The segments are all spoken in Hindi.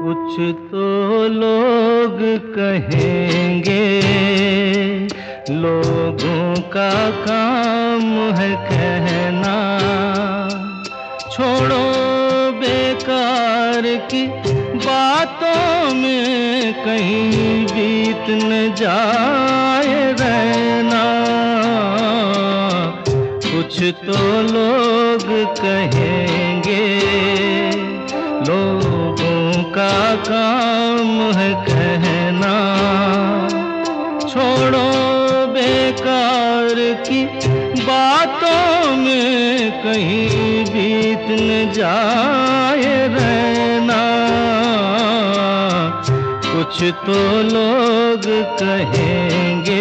कुछ तो लोग कहेंगे, लोगों का काम है कहना। छोड़ो बेकार की बातों में कहीं बीत न जाए रहना। कुछ तो लोग कहेंगे, लोगों का काम है कहना। छोड़ो बेकार की बातों में कहीं बीत न जाए रहना। कुछ तो लोग कहेंगे।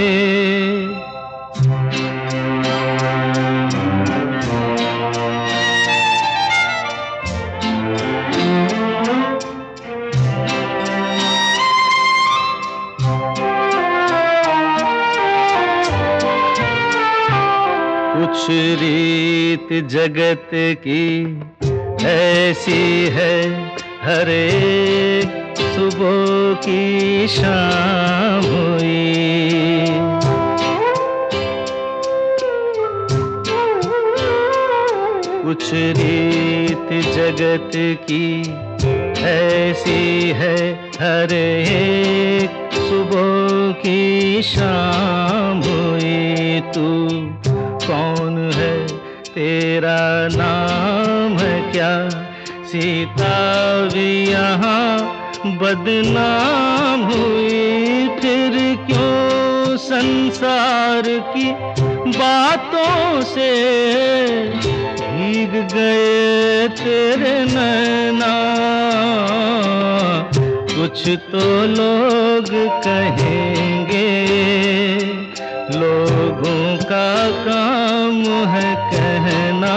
कुछ रीत जगत की ऐसी है, हर एक सुबह की शाम हुई। कुछ रीत जगत की ऐसी है, हर एक सुबह की शाम हुई। तू कौन है, तेरा नाम है क्या? सीता भी यहाँ बदनाम हुई। फिर क्यों संसार की बातों से भीग गए तेरे नैना। कुछ तो लोग कहेंगे, लोगों का काम है कहना।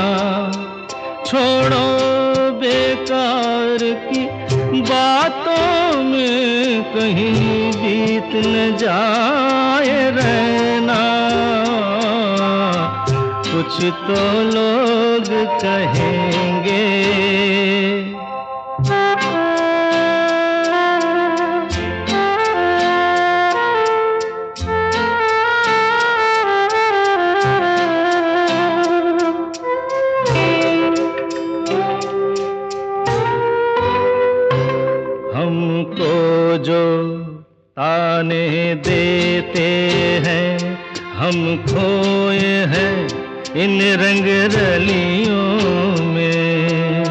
छोड़ो बेकार की बातों में कहीं बीत न जाए रहना। कुछ तो लोग कहेंगे। हमको जो ताने देते हैं, हम खोए हैं इन रंग रलियों में।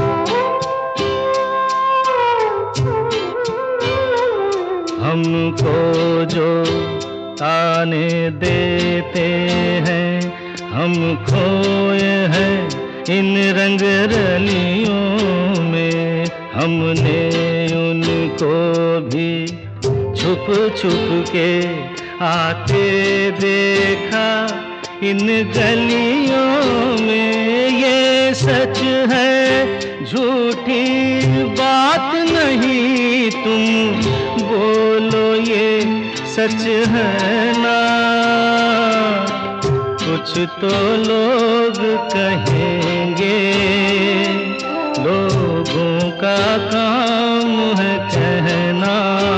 हमको जो ताने देते हैं, हम खोए हैं इन रंग रलियों में। हमने उनको भी छुप छुप के आते देखा इन गलियों में। ये सच है, झूठी बात नहीं, तुम बोलो ये सच है ना? कुछ तो लोग कहेंगे, लोगों का काम है कहना।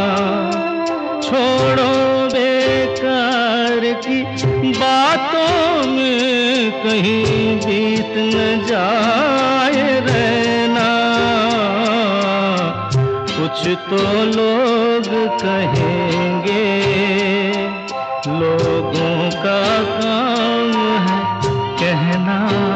छोड़ो बेकार की बातों में कहीं बीत न जाए रहना। कुछ तो लोग कहेंगे, लोगों का काम है कहना।